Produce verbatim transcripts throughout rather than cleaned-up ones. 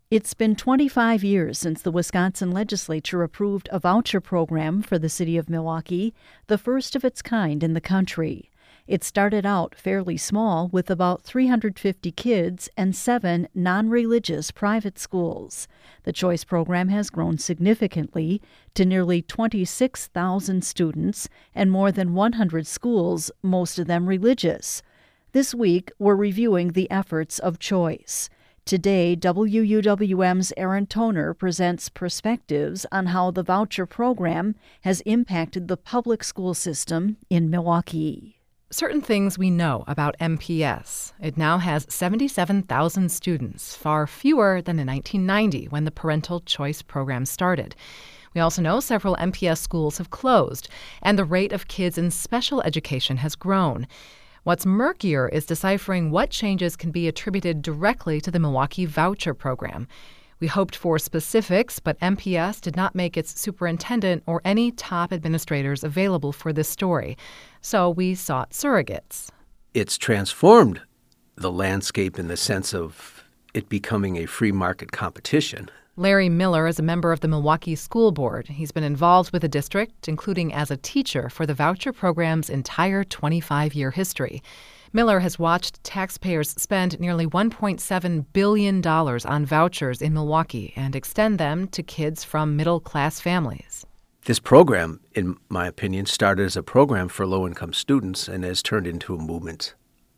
It's been twenty-five years since the Wisconsin legislature approved a voucher program for the city of Milwaukee, the first of its kind in the country. It started out fairly small with about three hundred fifty kids and seven non-religious private schools. The Choice program has grown significantly to nearly twenty-six thousand students and more than one hundred schools, most of them religious. This week, we're reviewing the efforts of Choice. Today, W U W M's Aaron Toner presents perspectives on how the voucher program has impacted the public school system in Milwaukee. Certain things we know about M P S. It now has seventy-seven thousand students, far fewer than in nineteen ninety when the Parental Choice program started. We also know several M P S schools have closed, and the rate of kids in special education has grown. What's murkier is deciphering what changes can be attributed directly to the Milwaukee voucher program. We hoped for specifics, but M P S did not make its superintendent or any top administrators available for this story. So we sought surrogates. It's transformed the landscape in the sense of it becoming a free market competition. Larry Miller is a member of the Milwaukee School Board. He's been involved with the district, including as a teacher for the voucher program's entire twenty-five-year history. Miller has watched taxpayers spend nearly one point seven billion dollars on vouchers in Milwaukee and extend them to kids from middle-class families. This program, in my opinion, started as a program for low-income students and has turned into a movement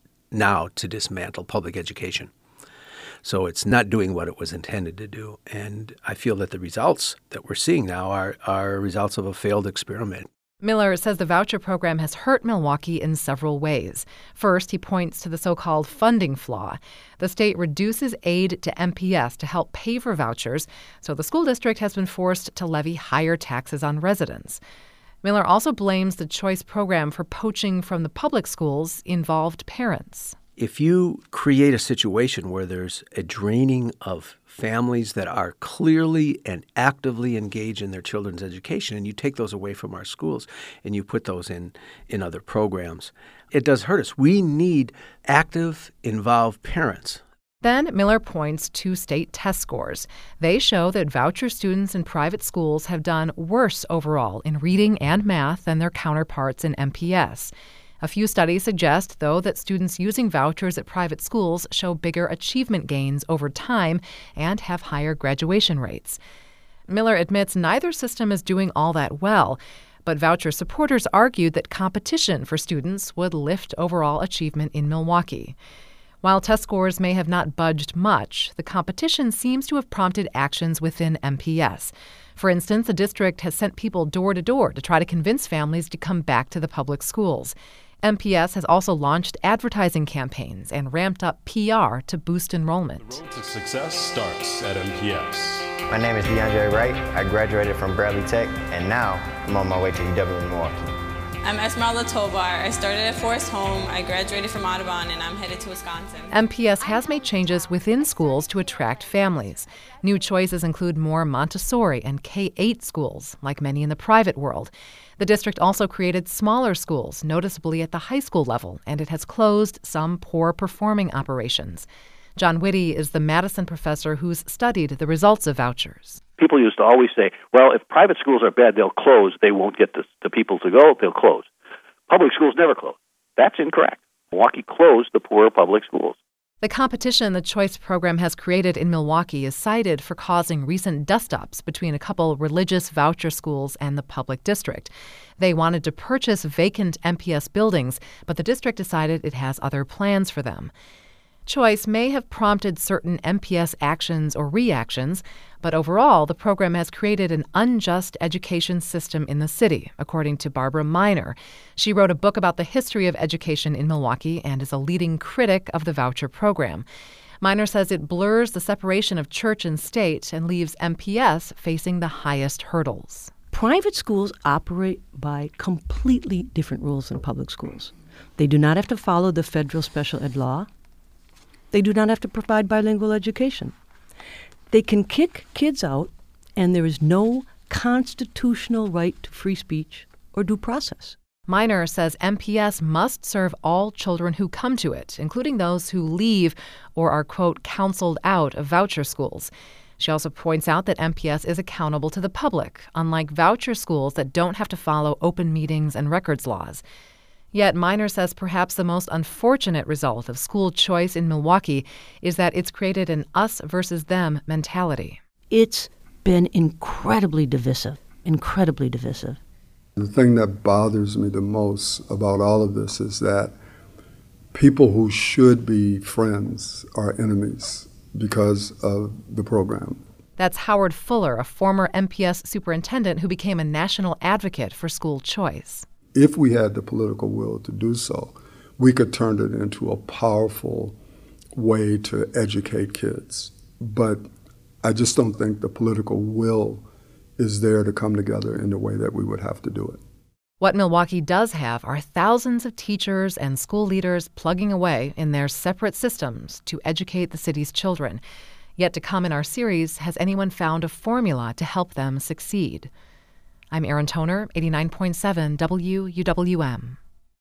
now to dismantle public education. So it's not doing what it was intended to do. And I feel that the results that we're seeing now are, are results of a failed experiment. Miller says the voucher program has hurt Milwaukee in several ways. First, he points to the so-called funding flaw. The state reduces aid to M P S to help pay for vouchers, so the school district has been forced to levy higher taxes on residents. Miller also blames the Choice program for poaching from the public schools involved parents. If you create a situation where there's a draining of families that are clearly and actively engaged in their children's education, and you take those away from our schools and you put those in, in other programs, it does hurt us. We need active, involved parents. Then Miller points to state test scores. They show that voucher students in private schools have done worse overall in reading and math than their counterparts in M P S. A few studies suggest, though, that students using vouchers at private schools show bigger achievement gains over time and have higher graduation rates. Miller admits neither system is doing all that well, but voucher supporters argued that competition for students would lift overall achievement in Milwaukee. While test scores may have not budged much, the competition seems to have prompted actions within M P S. For instance, the district has sent people door to door to try to convince families to come back to the public schools. M P S has also launched advertising campaigns and ramped up P R to boost enrollment. The road to success starts at M P S. My name is DeAndre Wright. I graduated from Bradley Tech, and now I'm on my way to U W Milwaukee. I'm Esmeralda Tovar. I started at Forest Home. I graduated from Audubon, and I'm headed to Wisconsin. M P S has made changes within schools to attract families. New choices include more Montessori and K eight schools, like many in the private world. The district also created smaller schools, noticeably at the high school level, and it has closed some poor-performing operations. John Whitty is the Madison professor who's studied the results of vouchers. People used to always say, well, if private schools are bad, they'll close. They won't get the, the people to go. They'll close. Public schools never close. That's incorrect. Milwaukee closed the poor public schools. The competition the Choice program has created in Milwaukee is cited for causing recent dust-ups between a couple religious voucher schools and the public district. They wanted to purchase vacant M P S buildings, but the district decided it has other plans for them. Choice may have prompted certain M P S actions or reactions, but overall, the program has created an unjust education system in the city, according to Barbara Miner. She wrote a book about the history of education in Milwaukee and is a leading critic of the voucher program. Miner says it blurs the separation of church and state and leaves M P S facing the highest hurdles. Private schools operate by completely different rules than public schools. They do not have to follow the federal special ed law. They do not have to provide bilingual education. They can kick kids out, and there is no constitutional right to free speech or due process. Miner says M P S must serve all children who come to it, including those who leave or are, quote, counseled out of voucher schools. She also points out that M P S is accountable to the public, unlike voucher schools that don't have to follow open meetings and records laws. Yet Miner says perhaps the most unfortunate result of school choice in Milwaukee is that it's created an us versus them mentality. It's been incredibly divisive, incredibly divisive. The thing that bothers me the most about all of this is that people who should be friends are enemies because of the program. That's Howard Fuller, a former M P S superintendent who became a national advocate for school choice. If we had the political will to do so, we could turn it into a powerful way to educate kids. But I just don't think the political will is there to come together in the way that we would have to do it. What Milwaukee does have are thousands of teachers and school leaders plugging away in their separate systems to educate the city's children. Yet to come in our series, has anyone found a formula to help them succeed? I'm Erin Toner, eighty-nine point seven W U W M.